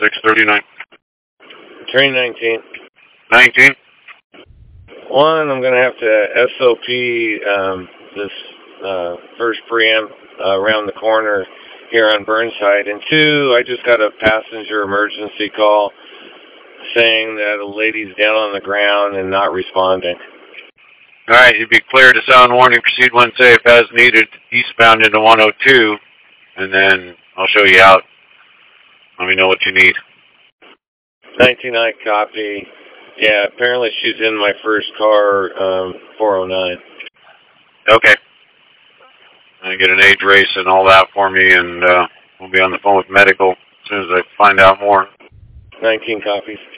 639. Train 19. 19. One, I'm going to have to SOP this first preamp around the corner here on Burnside. And two, I just got a passenger emergency call saying that a lady's down on the ground and not responding. All right, you'd be clear to sound warning. Proceed when safe as needed. Eastbound into 102, and then I'll show you out. Let me know what you need. 19-9 copy. Yeah, apparently she's in my first car, 409. Okay. I get an age race and all that for me, and we'll be on the phone with medical as soon as I find out more. 19 copies.